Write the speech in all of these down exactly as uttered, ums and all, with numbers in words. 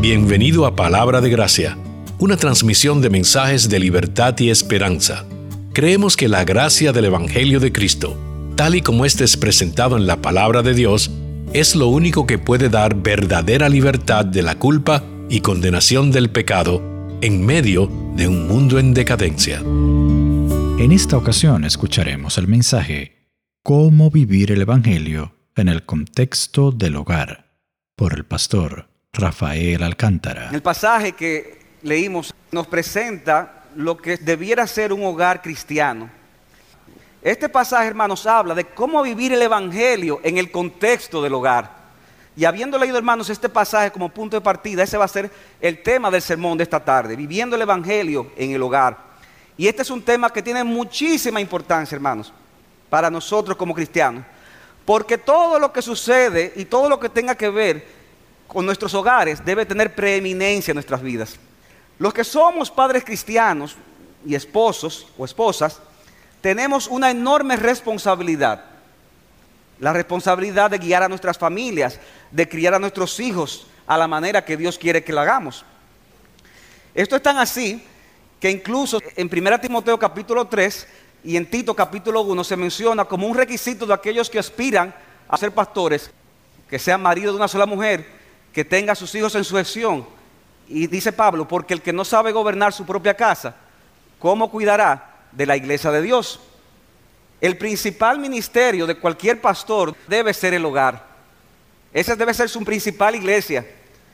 Bienvenido a Palabra de Gracia, una transmisión de mensajes de libertad y esperanza. Creemos que la gracia del Evangelio de Cristo, tal y como éste es presentado en la Palabra de Dios, es lo único que puede dar verdadera libertad de la culpa y condenación del pecado en medio de un mundo en decadencia. En esta ocasión escucharemos el mensaje ¿Cómo vivir el Evangelio en el contexto del hogar? Por el pastor Rafael Alcántara. El pasaje que leímos nos presenta lo que debiera ser un hogar cristiano. Este pasaje, hermanos, habla de cómo vivir el Evangelio en el contexto del hogar. Y habiendo leído, hermanos, este pasaje como punto de partida, ese va a ser el tema del sermón de esta tarde, viviendo el Evangelio en el hogar. Y este es un tema que tiene muchísima importancia, hermanos, para nosotros como cristianos. Porque todo lo que sucede y todo lo que tenga que ver con nuestros hogares debe tener preeminencia en nuestras vidas. Los que somos padres cristianos y esposos o esposas, tenemos una enorme responsabilidad. La responsabilidad de guiar a nuestras familias, de criar a nuestros hijos a la manera que Dios quiere que lo hagamos. Esto es tan así que incluso en primera Timoteo capítulo tres y en Tito capítulo uno se menciona como un requisito de aquellos que aspiran a ser pastores, que sean maridos de una sola mujer, que tenga a sus hijos en sujeción. Y dice Pablo, porque el que no sabe gobernar su propia casa, ¿cómo cuidará de la iglesia de Dios? El principal ministerio de cualquier pastor debe ser el hogar. Esa debe ser su principal iglesia.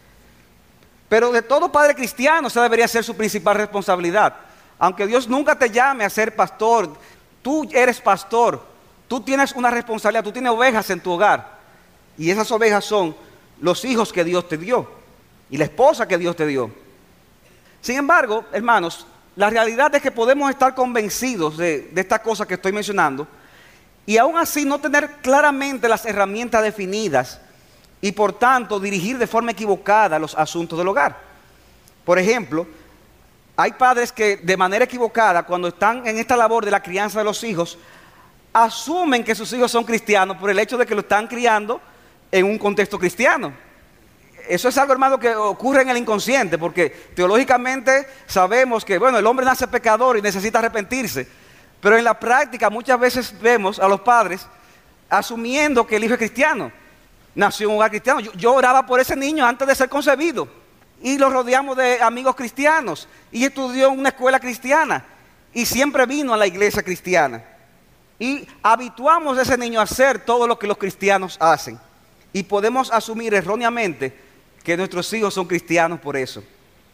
Pero de todo padre cristiano, esa debería ser su principal responsabilidad. Aunque Dios nunca te llame a ser pastor, tú eres pastor, tú tienes una responsabilidad, tú tienes ovejas en tu hogar. Y esas ovejas son los hijos que Dios te dio y la esposa que Dios te dio. Sin embargo, hermanos, la realidad es que podemos estar convencidos de, de esta cosa que estoy mencionando y aún así no tener claramente las herramientas definidas y por tanto dirigir de forma equivocada los asuntos del hogar. Por ejemplo, hay padres que de manera equivocada, cuando están en esta labor de la crianza de los hijos, asumen que sus hijos son cristianos por el hecho de que lo están criando en un contexto cristiano. Eso es algo, hermano, que ocurre en el inconsciente, porque teológicamente sabemos que, bueno, el hombre nace pecador y necesita arrepentirse, pero en la práctica muchas veces vemos a los padres asumiendo que el hijo es cristiano, nació en un hogar cristiano. Yo, yo oraba por ese niño antes de ser concebido y lo rodeamos de amigos cristianos y estudió en una escuela cristiana y siempre vino a la iglesia cristiana y habituamos a ese niño a hacer todo lo que los cristianos hacen. Y podemos asumir erróneamente que nuestros hijos son cristianos por eso.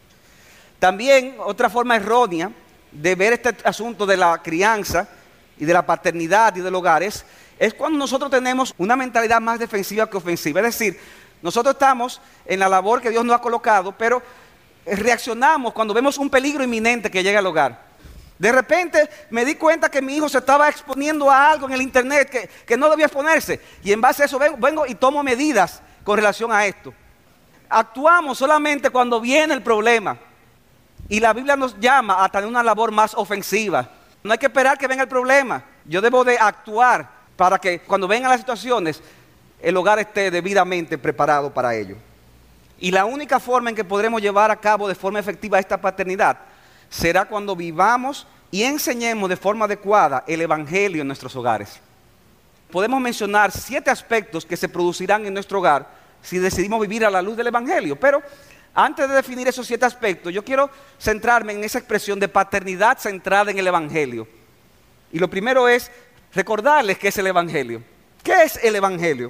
También otra forma errónea de ver este asunto de la crianza y de la paternidad y del hogar es, es cuando nosotros tenemos una mentalidad más defensiva que ofensiva. Es decir, nosotros estamos en la labor que Dios nos ha colocado, pero reaccionamos cuando vemos un peligro inminente que llega al hogar. De repente me di cuenta que mi hijo se estaba exponiendo a algo en el internet que, que no debía exponerse. Y en base a eso vengo, vengo y tomo medidas con relación a esto. Actuamos solamente cuando viene el problema. Y la Biblia nos llama a tener una labor más ofensiva. No hay que esperar que venga el problema. Yo debo de actuar para que cuando vengan las situaciones, el hogar esté debidamente preparado para ello. Y la única forma en que podremos llevar a cabo de forma efectiva esta paternidad será cuando vivamos y enseñemos de forma adecuada el Evangelio en nuestros hogares. Podemos mencionar siete aspectos que se producirán en nuestro hogar si decidimos vivir a la luz del Evangelio. Pero antes de definir esos siete aspectos, yo quiero centrarme en esa expresión de paternidad centrada en el Evangelio. Y lo primero es recordarles qué es el Evangelio. ¿Qué es el Evangelio?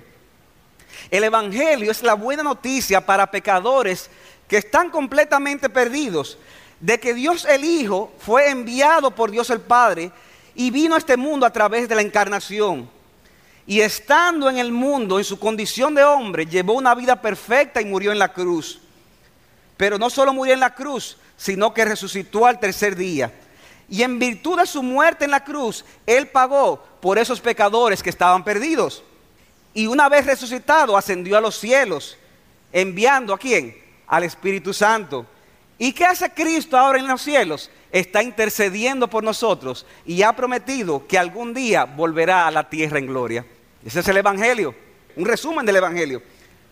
El Evangelio es la buena noticia para pecadores que están completamente perdidos, de que Dios el Hijo fue enviado por Dios el Padre y vino a este mundo a través de la encarnación. Y estando en el mundo, en su condición de hombre, llevó una vida perfecta y murió en la cruz. Pero no solo murió en la cruz, sino que resucitó al tercer día. Y en virtud de su muerte en la cruz, Él pagó por esos pecadores que estaban perdidos. Y una vez resucitado, ascendió a los cielos, enviando ¿a quién? Al Espíritu Santo. ¿Y qué hace Cristo ahora en los cielos? Está intercediendo por nosotros y ha prometido que algún día volverá a la tierra en gloria. Ese es el Evangelio, un resumen del Evangelio.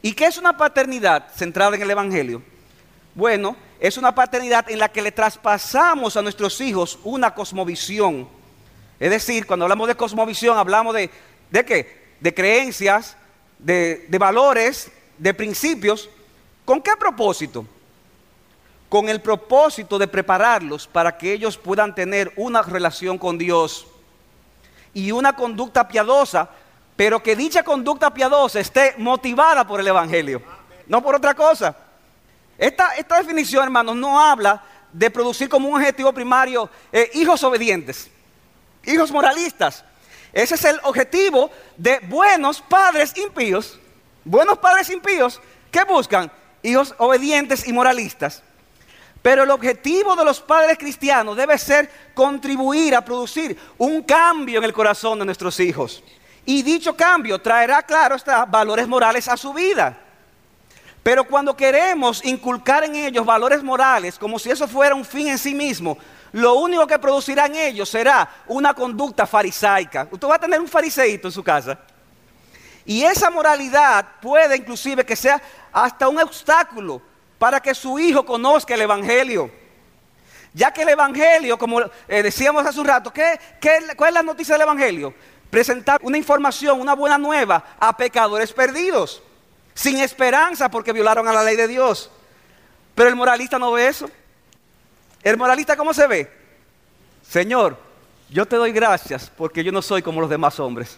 ¿Y qué es una paternidad centrada en el Evangelio? Bueno, es una paternidad en la que le traspasamos a nuestros hijos una cosmovisión. Es decir, cuando hablamos de cosmovisión, hablamos de, ¿de qué? De creencias, de, de valores, de principios. ¿Con qué propósito? Con el propósito de prepararlos para que ellos puedan tener una relación con Dios y una conducta piadosa, pero que dicha conducta piadosa esté motivada por el Evangelio, no por otra cosa. Esta, esta definición, hermanos, no habla de producir como un objetivo primario eh, hijos obedientes, hijos moralistas. Ese es el objetivo de buenos padres impíos. Buenos padres impíos que buscan hijos obedientes y moralistas. Pero el objetivo de los padres cristianos debe ser contribuir a producir un cambio en el corazón de nuestros hijos. Y dicho cambio traerá, claro está, valores morales a su vida. Pero cuando queremos inculcar en ellos valores morales, como si eso fuera un fin en sí mismo, lo único que producirá en ellos será una conducta farisaica. Usted va a tener un fariseíto en su casa. Y esa moralidad puede inclusive que sea hasta un obstáculo para que su hijo conozca el Evangelio. Ya que el Evangelio, como eh, decíamos hace un rato, ¿qué, qué, ¿cuál es la noticia del Evangelio? Presentar una información, una buena nueva a pecadores perdidos, sin esperanza porque violaron a la ley de Dios. Pero el moralista no ve eso. El moralista, ¿cómo se ve? Señor, yo te doy gracias porque yo no soy como los demás hombres.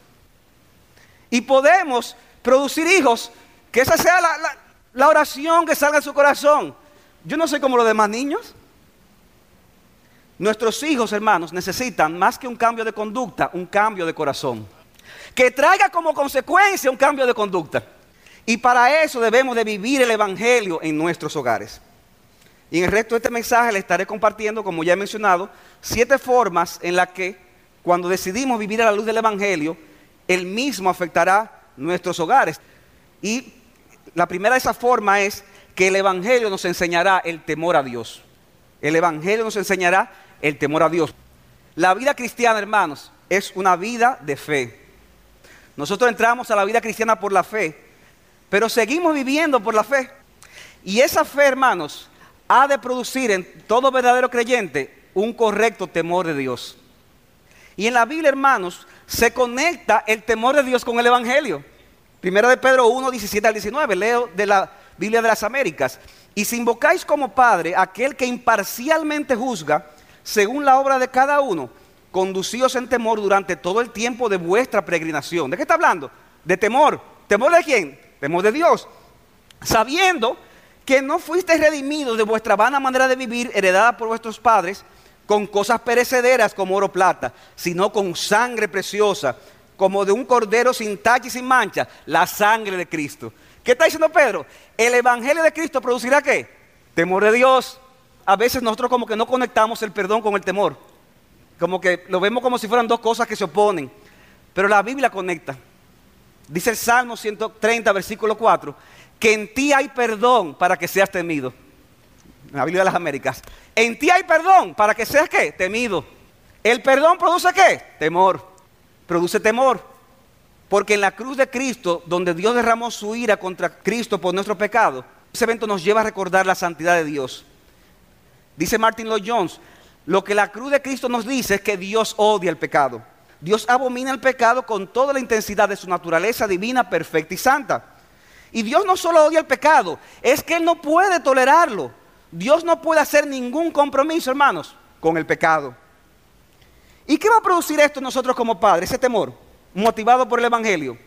Y podemos producir hijos que esa sea la, la, la oración que salga de su corazón. Yo no soy como los demás niños. Nuestros hijos, hermanos, necesitan más que un cambio de conducta, un cambio de corazón, que traiga como consecuencia un cambio de conducta. Y para eso debemos de vivir el Evangelio en nuestros hogares. Y en el resto de este mensaje les estaré compartiendo, como ya he mencionado, siete formas en las que cuando decidimos vivir a la luz del Evangelio, el mismo afectará nuestros hogares. Y la primera de esas formas es que el Evangelio nos enseñará el temor a Dios. El Evangelio nos enseñará el temor a Dios. La vida cristiana, hermanos, es una vida de fe. Nosotros entramos a la vida cristiana por la fe, pero seguimos viviendo por la fe. Y esa fe, hermanos, ha de producir en todo verdadero creyente un correcto temor de Dios. Y en la Biblia, hermanos, se conecta el temor de Dios con el Evangelio. Primera de Pedro uno, diecisiete al diecinueve, leo de la Biblia de las Américas. Y si invocáis como Padre aquel que imparcialmente juzga, según la obra de cada uno, conducíos en temor durante todo el tiempo de vuestra peregrinación. ¿De qué está hablando? De temor. ¿Temor de quién? Temor de Dios. Sabiendo que no fuisteis redimidos de vuestra vana manera de vivir, heredada por vuestros padres, con cosas perecederas como oro o plata, sino con sangre preciosa, como de un cordero sin tacha y sin mancha, la sangre de Cristo. ¿Qué está diciendo Pedro? El Evangelio de Cristo producirá ¿qué? Temor de Dios. A veces nosotros como que no conectamos el perdón con el temor. Como que lo vemos como si fueran dos cosas que se oponen. Pero la Biblia conecta. Dice el Salmo ciento treinta, versículo cuatro, que en ti hay perdón para que seas temido. En la Biblia de las Américas. En ti hay perdón para que seas ¿qué? Temido. El perdón produce ¿qué? Temor. Produce temor. Porque en la cruz de Cristo, donde Dios derramó su ira contra Cristo por nuestro pecado, ese evento nos lleva a recordar la santidad de Dios. Dice Martin Lloyd Jones, lo que la cruz de Cristo nos dice es que Dios odia el pecado. Dios abomina el pecado con toda la intensidad de su naturaleza divina, perfecta y santa. Y Dios no solo odia el pecado, es que Él no puede tolerarlo. Dios no puede hacer ningún compromiso, hermanos, con el pecado. ¿Y qué va a producir esto en nosotros como padres, ese temor, motivado por el Evangelio?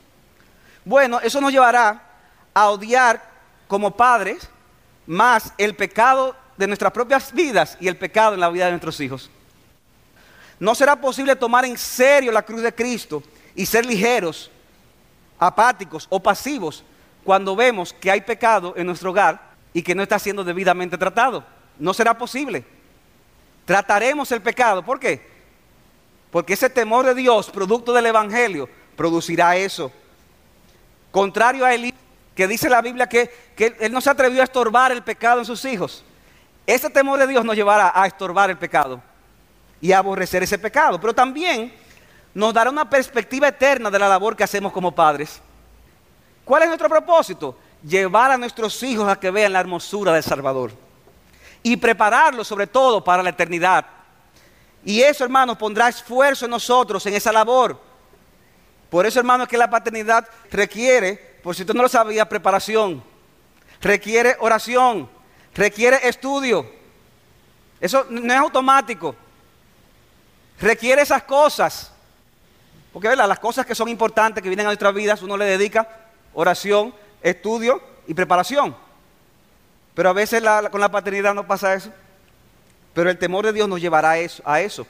Bueno, eso nos llevará a odiar como padres más el pecado de nuestras propias vidas y el pecado en la vida de nuestros hijos. No será posible tomar en serio la cruz de Cristo y ser ligeros, apáticos o pasivos cuando vemos que hay pecado en nuestro hogar y que no está siendo debidamente tratado. No será posible. Trataremos el pecado. ¿Por qué? Porque ese temor de Dios, producto del Evangelio, producirá eso. Contrario a Elías, que dice la Biblia que, que él no se atrevió a estorbar el pecado en sus hijos. Ese temor de Dios nos llevará a estorbar el pecado y a aborrecer ese pecado. Pero también nos dará una perspectiva eterna de la labor que hacemos como padres. ¿Cuál es nuestro propósito? Llevar a nuestros hijos a que vean la hermosura del Salvador y prepararlos sobre todo para la eternidad. Y eso, hermanos, pondrá esfuerzo en nosotros en esa labor. Por eso, hermanos, que la paternidad requiere, por si usted no lo sabía, preparación, requiere oración, requiere estudio. Eso no es automático. Requiere esas cosas. Porque, ¿verdad?, las cosas que son importantes, que vienen a nuestras vidas, uno le dedica oración, estudio y preparación. Pero a veces la, la, con la paternidad no pasa eso. Pero el temor de Dios nos llevará a eso, a eso.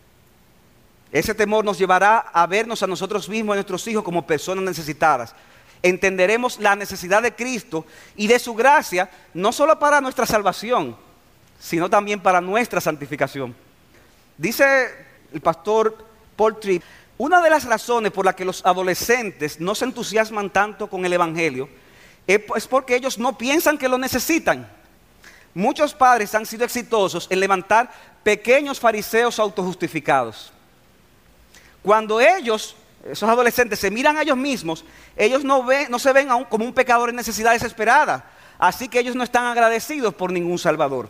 Ese temor nos llevará a vernos a nosotros mismos y a nuestros hijos como personas necesitadas. Entenderemos la necesidad de Cristo y de su gracia, no solo para nuestra salvación, sino también para nuestra santificación. Dice el pastor Paul Tripp, una de las razones por las que los adolescentes no se entusiasman tanto con el Evangelio es porque ellos no piensan que lo necesitan. Muchos padres han sido exitosos en levantar pequeños fariseos autojustificados. Cuando ellos, esos adolescentes, se miran a ellos mismos, ellos no, ven, no se ven aún como un pecador en necesidad desesperada. Así que ellos no están agradecidos por ningún Salvador.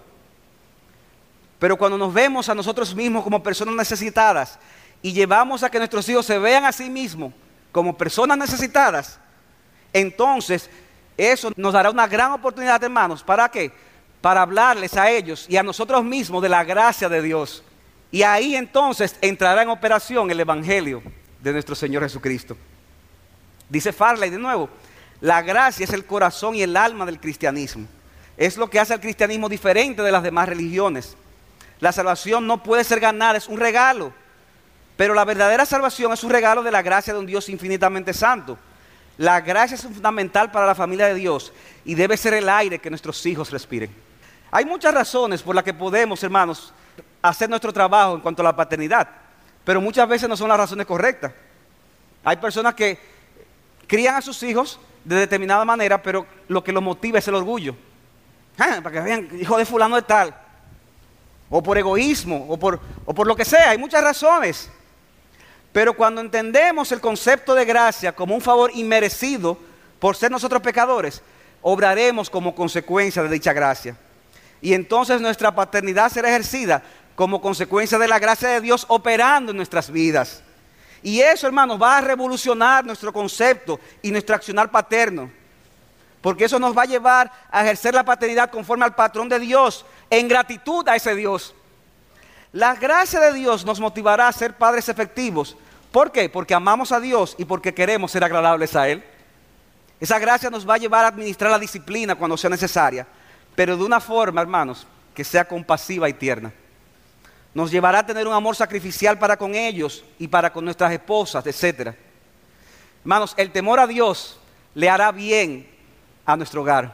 Pero cuando nos vemos a nosotros mismos como personas necesitadas y llevamos a que nuestros hijos se vean a sí mismos como personas necesitadas, entonces eso nos dará una gran oportunidad, hermanos. ¿Para qué? Para hablarles a ellos y a nosotros mismos de la gracia de Dios. Y ahí entonces entrará en operación el Evangelio de nuestro Señor Jesucristo. Dice Farley de nuevo, la gracia es el corazón y el alma del cristianismo. Es lo que hace al cristianismo diferente de las demás religiones. La salvación no puede ser ganada, es un regalo. Pero la verdadera salvación es un regalo de la gracia de un Dios infinitamente santo. La gracia es fundamental para la familia de Dios y debe ser el aire que nuestros hijos respiren. Hay muchas razones por las que podemos, hermanos, hacer nuestro trabajo en cuanto a la paternidad, pero muchas veces no son las razones correctas. Hay personas que crían a sus hijos de determinada manera, pero lo que los motiva es el orgullo. Ah, para que vean, hijo de fulano de tal. O por egoísmo, o por, o por lo que sea. Hay muchas razones. Pero cuando entendemos el concepto de gracia como un favor inmerecido por ser nosotros pecadores, obraremos como consecuencia de dicha gracia. Y entonces nuestra paternidad será ejercida como consecuencia de la gracia de Dios operando en nuestras vidas. Y eso, hermanos, va a revolucionar nuestro concepto y nuestro accionar paterno. Porque eso nos va a llevar a ejercer la paternidad conforme al patrón de Dios, en gratitud a ese Dios. La gracia de Dios nos motivará a ser padres efectivos. ¿Por qué? Porque amamos a Dios y porque queremos ser agradables a Él. Esa gracia nos va a llevar a administrar la disciplina cuando sea necesaria, pero de una forma, hermanos, que sea compasiva y tierna. Nos llevará a tener un amor sacrificial para con ellos y para con nuestras esposas, etcétera. Hermanos, el temor a Dios le hará bien a nuestro hogar.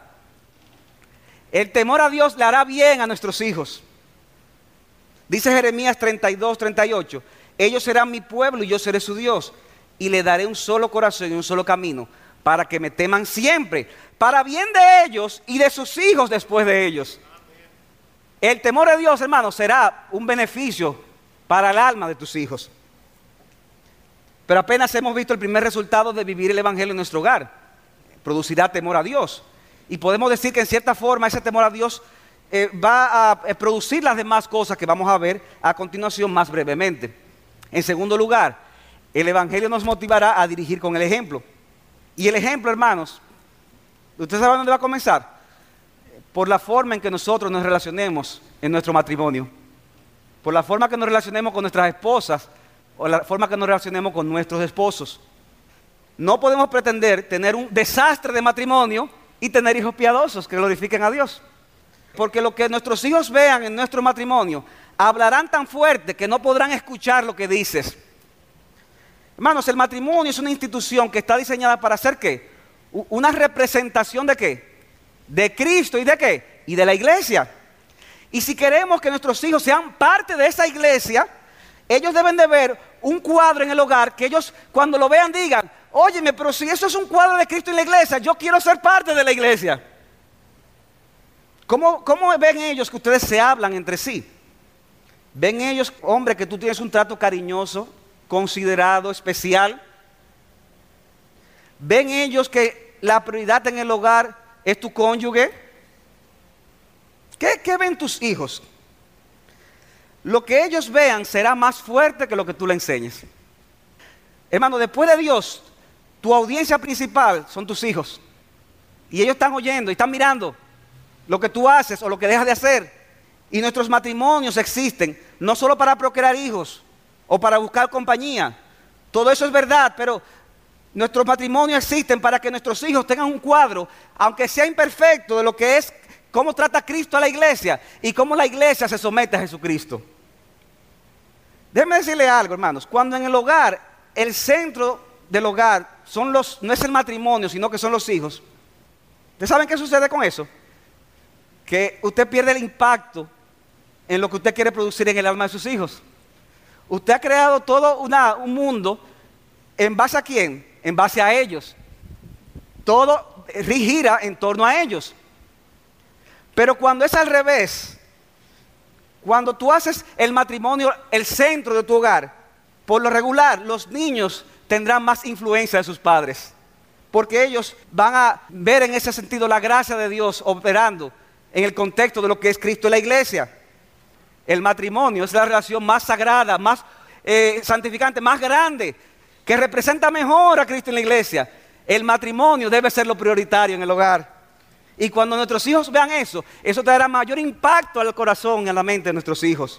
El temor a Dios le hará bien a nuestros hijos. Dice Jeremías treinta y dos, treinta y ocho, ellos serán mi pueblo y yo seré su Dios, y le daré un solo corazón y un solo camino, para que me teman siempre, para bien de ellos y de sus hijos después de ellos. El temor de Dios, hermanos, será un beneficio para el alma de tus hijos. Pero apenas hemos visto el primer resultado de vivir el Evangelio en nuestro hogar. Producirá temor a Dios. Y podemos decir que en cierta forma ese temor a Dios eh, va a eh, producir las demás cosas que vamos a ver a continuación más brevemente. En segundo lugar, el Evangelio nos motivará a dirigir con el ejemplo. Y el ejemplo, hermanos, ¿usted sabe dónde va a comenzar? Por la forma en que nosotros nos relacionemos en nuestro matrimonio. Por la forma que nos relacionemos con nuestras esposas o la forma que nos relacionemos con nuestros esposos. No podemos pretender tener un desastre de matrimonio y tener hijos piadosos que glorifiquen a Dios. Porque lo que nuestros hijos vean en nuestro matrimonio, hablarán tan fuerte que no podrán escuchar lo que dices. Hermanos, el matrimonio es una institución que está diseñada para hacer ¿qué? Una representación de ¿qué? De Cristo y de ¿qué? Y de la iglesia. Y si queremos que nuestros hijos sean parte de esa iglesia, ellos deben de ver un cuadro en el hogar que ellos cuando lo vean digan, óyeme, pero si eso es un cuadro de Cristo en la iglesia, yo quiero ser parte de la iglesia. ¿Cómo, cómo ven ellos que ustedes se hablan entre sí? ¿Ven ellos, hombre, que tú tienes un trato cariñoso, considerado, especial? ¿Ven ellos que la prioridad en el hogar es tu cónyuge? ¿Qué, qué ven tus hijos? Lo que ellos vean será más fuerte que lo que tú le enseñes. Hermano, después de Dios, tu audiencia principal son tus hijos. Y ellos están oyendo y están mirando lo que tú haces o lo que dejas de hacer. Y nuestros matrimonios existen no solo para procrear hijos o para buscar compañía. Todo eso es verdad, pero nuestros matrimonios existen para que nuestros hijos tengan un cuadro, aunque sea imperfecto, de lo que es cómo trata Cristo a la iglesia y cómo la iglesia se somete a Jesucristo. Déjenme decirle algo, hermanos. Cuando en el hogar, el centro del hogar son los, no es el matrimonio, sino que son los hijos. ¿Ustedes saben qué sucede con eso? Que usted pierde el impacto en lo que usted quiere producir en el alma de sus hijos. Usted ha creado todo una, un mundo, ¿en base a quién? En base a ellos. Todo gira en torno a ellos. Pero cuando es al revés, cuando tú haces el matrimonio el centro de tu hogar, por lo regular los niños tendrán más influencia de sus padres, porque ellos van a ver en ese sentido la gracia de Dios operando en el contexto de lo que es Cristo y la iglesia. El matrimonio es la relación más sagrada, más eh, santificante, más grande, que representa mejor a Cristo en la iglesia. El matrimonio debe ser lo prioritario en el hogar. Y cuando nuestros hijos vean eso, eso traerá mayor impacto al corazón y a la mente de nuestros hijos.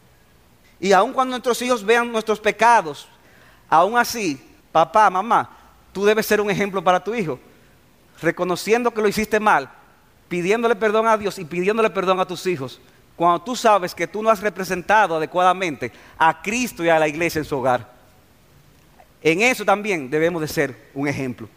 Y aun cuando nuestros hijos vean nuestros pecados, aún así, papá, mamá, tú debes ser un ejemplo para tu hijo, reconociendo que lo hiciste mal, pidiéndole perdón a Dios y pidiéndole perdón a tus hijos, cuando tú sabes que tú no has representado adecuadamente a Cristo y a la iglesia en su hogar. En eso también debemos de ser un ejemplo.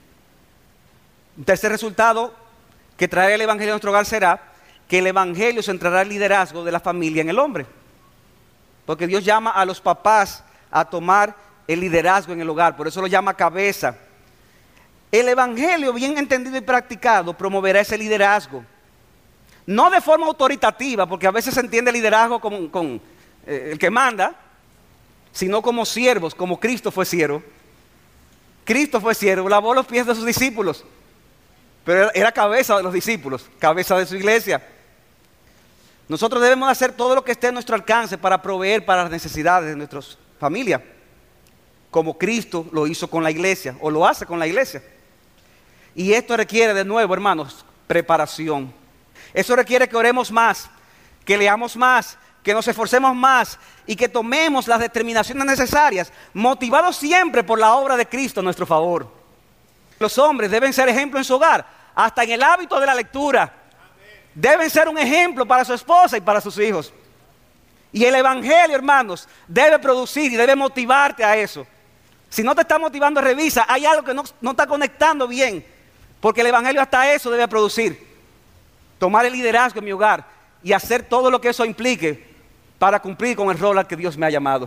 Un tercer resultado que traerá el evangelio a nuestro hogar será que el evangelio centrará el liderazgo de la familia en el hombre. Porque Dios llama a los papás a tomar el liderazgo en el hogar, por eso lo llama cabeza. El evangelio bien entendido y practicado promoverá ese liderazgo. No de forma autoritativa, porque a veces se entiende liderazgo con, con eh, el que manda, sino como siervos, como Cristo fue siervo. Cristo fue siervo, lavó los pies de sus discípulos, pero era cabeza de los discípulos, cabeza de su iglesia. Nosotros debemos hacer todo lo que esté a nuestro alcance para proveer para las necesidades de nuestra familia, como Cristo lo hizo con la iglesia, o lo hace con la iglesia. Y esto requiere, de nuevo, hermanos, preparación. Eso requiere que oremos más, que leamos más, que nos esforcemos más y que tomemos las determinaciones necesarias, motivados siempre por la obra de Cristo a nuestro favor. Los hombres deben ser ejemplo en su hogar, hasta en el hábito de la lectura. Deben ser un ejemplo para su esposa y para sus hijos. Y el evangelio, hermanos, debe producir y debe motivarte a eso. Si no te está motivando, revisa, hay algo que no, no está conectando bien, porque el evangelio hasta eso debe producir. Tomar el liderazgo en mi hogar y hacer todo lo que eso implique para cumplir con el rol al que Dios me ha llamado.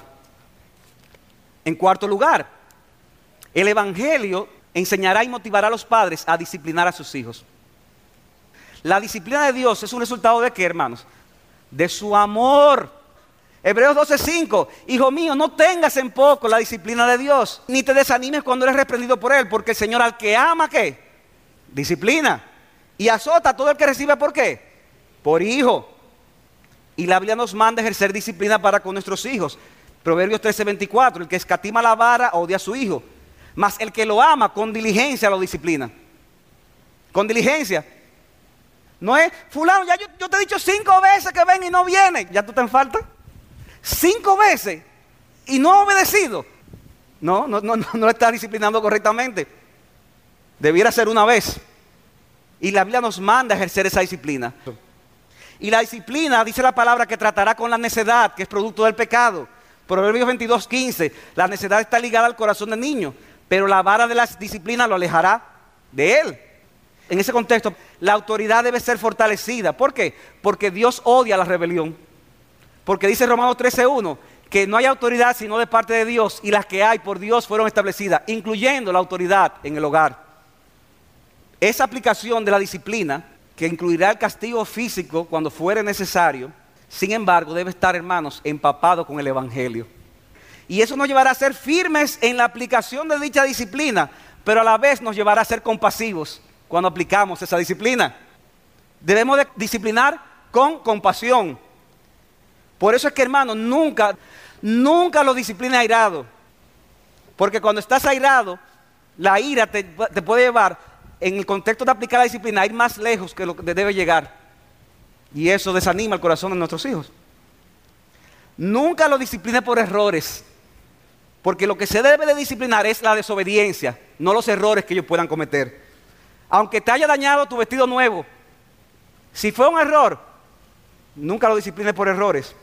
En cuarto lugar, el evangelio enseñará y motivará a los padres a disciplinar a sus hijos. La disciplina de Dios es un resultado de ¿qué, hermanos? De su amor. Hebreos doce cinco, hijo mío, no tengas en poco la disciplina de Dios, ni te desanimes cuando eres reprendido por Él, porque el Señor al que ama, ¿qué? Disciplina. Y azota a todo el que recibe, ¿por qué? Por hijo. Y la Biblia nos manda a ejercer disciplina para con nuestros hijos. Proverbios trece veinticuatro, el que escatima la vara odia a su hijo, mas el que lo ama con diligencia lo disciplina. Con diligencia. No es, fulano, ya yo, yo te he dicho cinco veces que ven y no viene, ¿ya tú te en falta? Cinco veces y no ha obedecido. No, no, no, no, no lo está disciplinando correctamente. Debiera ser una vez. Y la Biblia nos manda a ejercer esa disciplina. Y la disciplina, dice la palabra, que tratará con la necedad, que es producto del pecado. Proverbios veintidós quince, la necedad está ligada al corazón del niño, pero la vara de la disciplina lo alejará de él. En ese contexto, la autoridad debe ser fortalecida. ¿Por qué? Porque Dios odia la rebelión. Porque dice Romanos trece uno, que no hay autoridad sino de parte de Dios, y las que hay por Dios fueron establecidas, incluyendo la autoridad en el hogar. Esa aplicación de la disciplina, que incluirá el castigo físico cuando fuere necesario, sin embargo, debe estar, hermanos, empapado con el evangelio. Y eso nos llevará a ser firmes en la aplicación de dicha disciplina pero a la vez nos llevará a ser compasivos cuando aplicamos esa disciplina. Debemos de disciplinar con compasión. Por eso es que, hermano, nunca, nunca lo disciplina airado. Porque cuando estás airado, la ira te, te puede llevar, en el contexto de aplicar la disciplina, a ir más lejos que lo que debe llegar. Y eso desanima el corazón de nuestros hijos. Nunca lo discipline por errores. Porque lo que se debe de disciplinar es la desobediencia, no los errores que ellos puedan cometer. Aunque te haya dañado tu vestido nuevo, si fue un error, nunca lo disciplines por errores.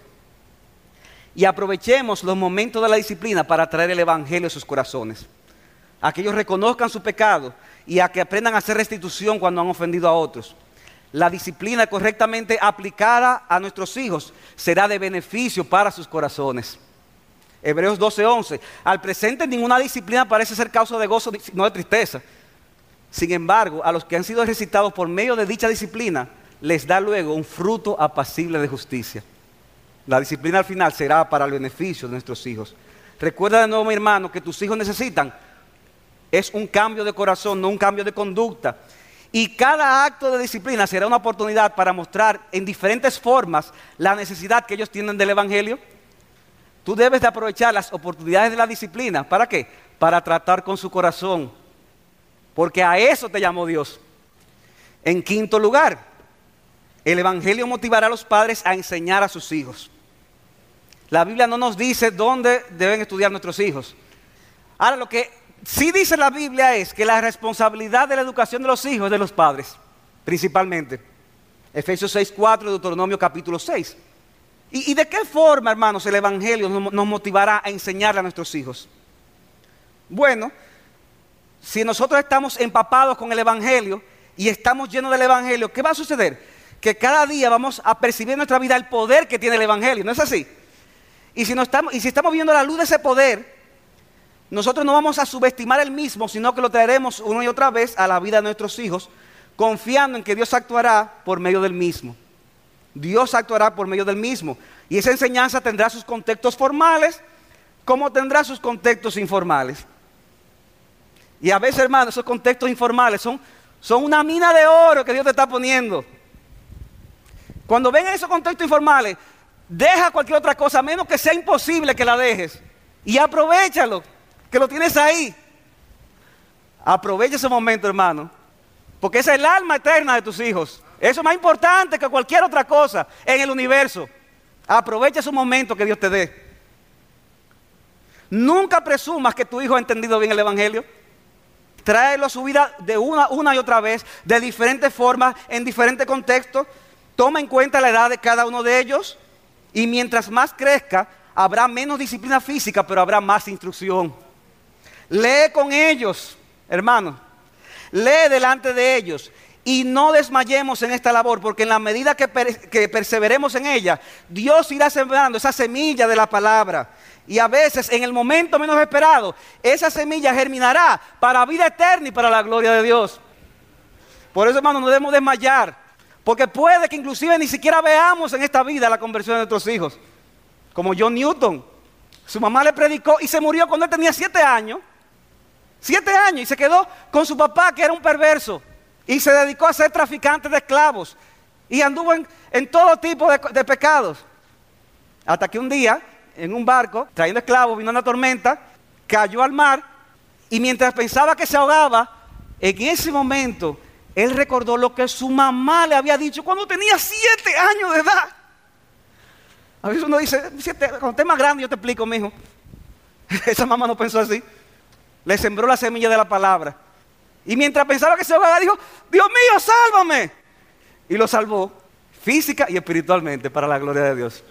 Y aprovechemos los momentos de la disciplina para traer el evangelio a sus corazones. A que ellos reconozcan su pecado y a que aprendan a hacer restitución cuando han ofendido a otros. La disciplina correctamente aplicada a nuestros hijos será de beneficio para sus corazones. Hebreos doce once. Al presente ninguna disciplina parece ser causa de gozo, no de tristeza. Sin embargo, a los que han sido ejercitados por medio de dicha disciplina, les da luego un fruto apacible de justicia. La disciplina al final será para el beneficio de nuestros hijos. Recuerda de nuevo, mi hermano, que tus hijos necesitan es un cambio de corazón, no un cambio de conducta. Y cada acto de disciplina será una oportunidad para mostrar en diferentes formas la necesidad que ellos tienen del evangelio. Tú debes de aprovechar las oportunidades de la disciplina. ¿Para qué? Para tratar con su corazón. Porque a eso te llamó Dios. En quinto lugar, el evangelio motivará a los padres a enseñar a sus hijos. La Biblia no nos dice dónde deben estudiar nuestros hijos. Ahora, lo que sí dice la Biblia es que la responsabilidad de la educación de los hijos es de los padres, principalmente. Efesios seis cuatro, Deuteronomio capítulo seis. ¿Y, ¿Y de qué forma, hermanos, el evangelio nos, nos motivará a enseñarle a nuestros hijos? Bueno, si nosotros estamos empapados con el evangelio y estamos llenos del evangelio, ¿qué va a suceder? Que cada día vamos a percibir en nuestra vida el poder que tiene el evangelio, ¿no es así? Y si, no estamos, y si estamos viendo la luz de ese poder, nosotros no vamos a subestimar el mismo, sino que lo traeremos una y otra vez a la vida de nuestros hijos, confiando en que Dios actuará por medio del mismo. Dios actuará por medio del mismo. Y esa enseñanza tendrá sus contextos formales, como tendrá sus contextos informales. Y a veces, hermanos, esos contextos informales son, son una mina de oro que Dios te está poniendo. Cuando vengan esos contextos informales, deja cualquier otra cosa, a menos que sea imposible que la dejes. Y aprovéchalo, que lo tienes ahí. Aprovecha ese momento, hermano, porque esa es el alma eterna de tus hijos. Eso es más importante que cualquier otra cosa en el universo. Aprovecha ese momento que Dios te dé. Nunca presumas que tu hijo ha entendido bien el evangelio. Tráelo a su vida de una, una y otra vez, de diferentes formas, en diferentes contextos. Toma en cuenta la edad de cada uno de ellos. Y mientras más crezca, habrá menos disciplina física, pero habrá más instrucción. Lee con ellos, hermano. Lee delante de ellos. Y no desmayemos en esta labor, porque en la medida que, per- que perseveremos en ella, Dios irá sembrando esa semilla de la palabra. Y a veces, en el momento menos esperado, esa semilla germinará para vida eterna y para la gloria de Dios. Por eso, hermano, no debemos desmayar, porque puede que inclusive ni siquiera veamos en esta vida la conversión de nuestros hijos. Como John Newton, su mamá le predicó y se murió cuando él tenía siete años. Siete años y se quedó con su papá, que era un perverso. Y se dedicó a ser traficante de esclavos. Y anduvo en, en todo tipo de, de pecados. Hasta que un día, en un barco, trayendo esclavos, vino una tormenta, cayó al mar. Y mientras pensaba que se ahogaba, en ese momento, él recordó lo que su mamá le había dicho cuando tenía siete años de edad. A veces uno dice, siete, cuando estés más grande yo te explico, mijo. Esa mamá no pensó así. Le sembró la semilla de la palabra. Y mientras pensaba que se ahogaba, dijo, Dios mío, sálvame. Y lo salvó física y espiritualmente para la gloria de Dios.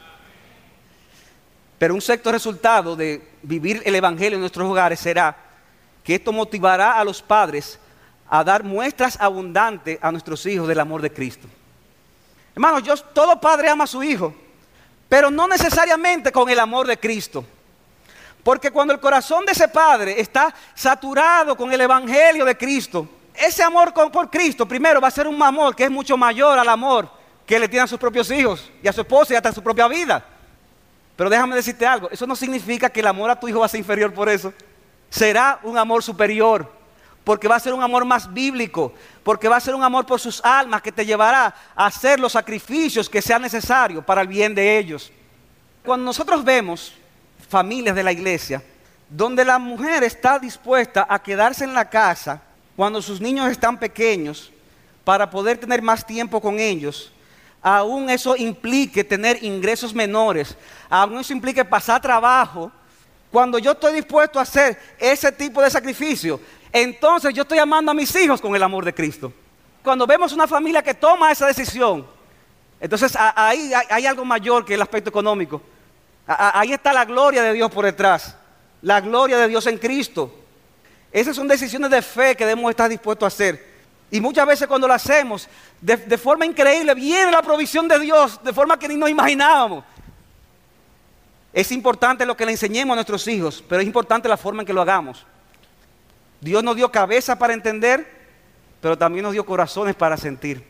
Pero un sexto resultado de vivir el evangelio en nuestros hogares será que esto motivará a los padres a dar muestras abundantes a nuestros hijos del amor de Cristo. Hermanos, yo, todo padre ama a su hijo, pero no necesariamente con el amor de Cristo. Porque cuando el corazón de ese padre está saturado con el evangelio de Cristo, ese amor por Cristo primero va a ser un amor que es mucho mayor al amor que le tiene a sus propios hijos y a su esposa y hasta a su propia vida. Pero déjame decirte algo, eso no significa que el amor a tu hijo va a ser inferior por eso. Será un amor superior, porque va a ser un amor más bíblico, porque va a ser un amor por sus almas que te llevará a hacer los sacrificios que sean necesarios para el bien de ellos. Cuando nosotros vemos familias de la iglesia donde la mujer está dispuesta a quedarse en la casa cuando sus niños están pequeños para poder tener más tiempo con ellos, aún eso implique tener ingresos menores, aún eso implique pasar trabajo, cuando yo estoy dispuesto a hacer ese tipo de sacrificio, entonces yo estoy amando a mis hijos con el amor de Cristo. Cuando vemos una familia que toma esa decisión, entonces ahí hay algo mayor que el aspecto económico. Ahí está la gloria de Dios por detrás, la gloria de Dios en Cristo. Esas son decisiones de fe que debemos estar dispuestos a hacer. Y muchas veces cuando lo hacemos, de, de forma increíble, viene la provisión de Dios, de forma que ni nos imaginábamos. Es importante lo que le enseñemos a nuestros hijos, pero es importante la forma en que lo hagamos. Dios nos dio cabeza para entender, pero también nos dio corazones para sentir.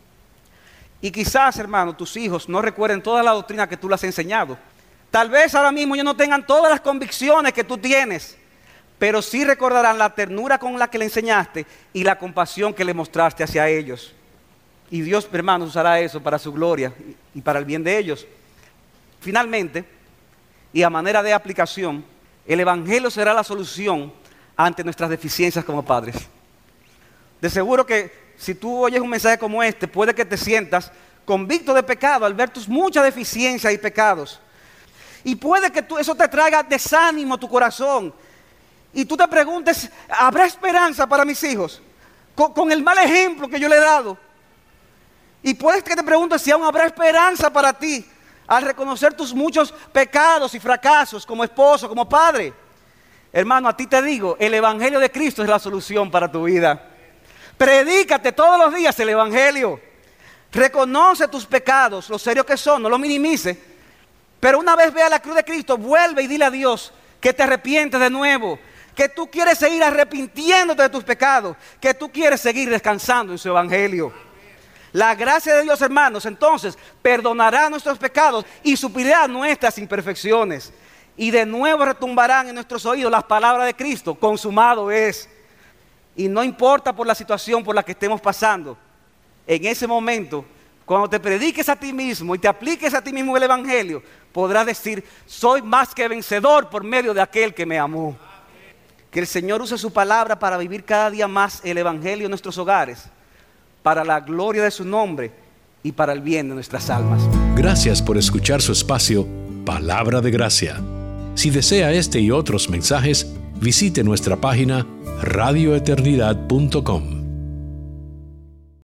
Y quizás, hermano, tus hijos no recuerden toda la doctrina que tú les has enseñado. Tal vez ahora mismo ellos no tengan todas las convicciones que tú tienes, pero sí recordarán la ternura con la que le enseñaste y la compasión que le mostraste hacia ellos. Y Dios, hermanos, usará eso para su gloria y para el bien de ellos. Finalmente, y a manera de aplicación, el Evangelio será la solución ante nuestras deficiencias como padres. De seguro que si tú oyes un mensaje como este, puede que te sientas convicto de pecado al ver tus muchas deficiencias y pecados. Y puede que tú, eso te traiga desánimo a tu corazón. Y tú te preguntes, ¿habrá esperanza para mis hijos? Con, con el mal ejemplo que yo le he dado. Y puedes que te preguntes si aún habrá esperanza para ti al reconocer tus muchos pecados y fracasos como esposo, como padre. Hermano, a ti te digo, el Evangelio de Cristo es la solución para tu vida. Predícate todos los días el Evangelio. Reconoce tus pecados, lo serios que son, no lo minimices. Pero una vez vea la cruz de Cristo, vuelve y dile a Dios que te arrepientes de nuevo, que tú quieres seguir arrepintiéndote de tus pecados, que tú quieres seguir descansando en su Evangelio. La gracia de Dios, hermanos, entonces perdonará nuestros pecados y suplirá nuestras imperfecciones. Y de nuevo retumbarán en nuestros oídos las palabras de Cristo: consumado es. Y no importa por la situación por la que estemos pasando, en ese momento, cuando te prediques a ti mismo y te apliques a ti mismo el Evangelio, podrás decir: soy más que vencedor por medio de aquel que me amó. Que el Señor use su palabra para vivir cada día más el Evangelio en nuestros hogares, para la gloria de su nombre y para el bien de nuestras almas. Gracias por escuchar su espacio Palabra de Gracia. Si desea este y otros mensajes, visite nuestra página radio eternidad punto com.